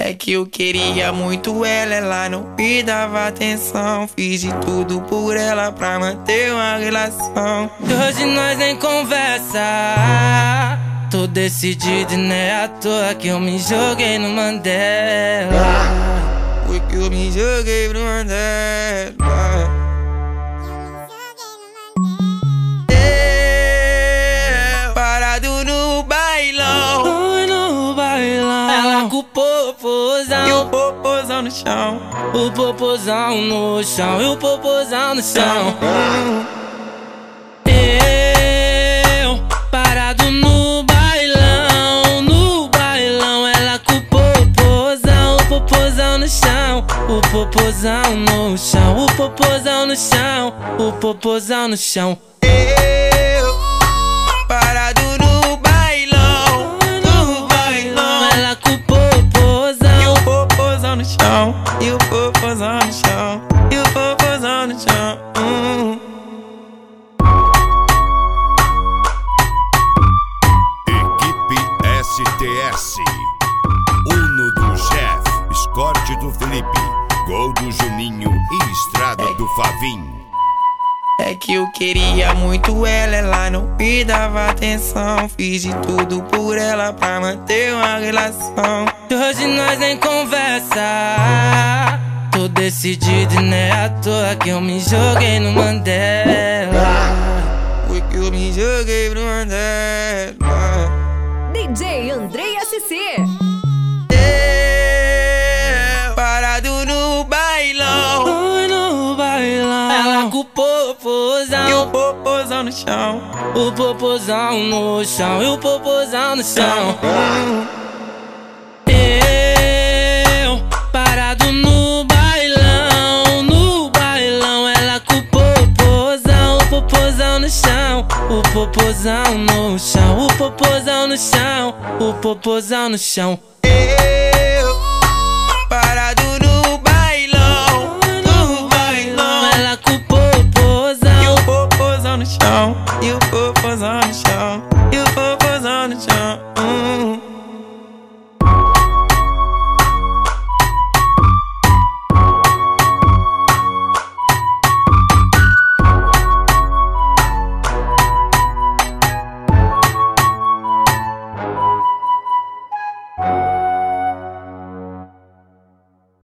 É que eu queria muito ela não me dava atenção. Fiz de tudo por ela pra manter uma relação. E hoje nós nem conversa. Tô decidido e não é à toa que eu me joguei no Mandela. Foi que eu me joguei no Mandela. Parado no bailão. No bailão. Ela com o popozão E o popozão no chão. O popozão no chão. E o popozão no chão. Eu parado no bailão. No bailão. Ela com o popozão. O popozão no chão. O popozão no chão. O popozão no chão. O popozão no chão. Parado no bailão. No bailão. Ela com o popozão. E o popozão no chão. E o popozão no chão. E o popozão no chão. Equipe STS. Uno do Jeff, Escort do Felipe, Gol do Juninho e Estrada do Favim. É que eu queria muito ela não me dava atenção. Fiz de tudo por ela pra manter uma relação. E hoje nós nem conversa. Tô decidido e não é à toa que eu me joguei no Mandela. Foi que eu me joguei no Mandela. DJ Andrei SC. Parado no bailão. No bailão. Ela com o popozão. E o popozão no chão. O popozão no chão. E o popozão no chão. Eu parado no bailão. No bailão. Ela com o popozão. O popozão no chão. O popozão no chão. O popozão no chão. O popozão no chão.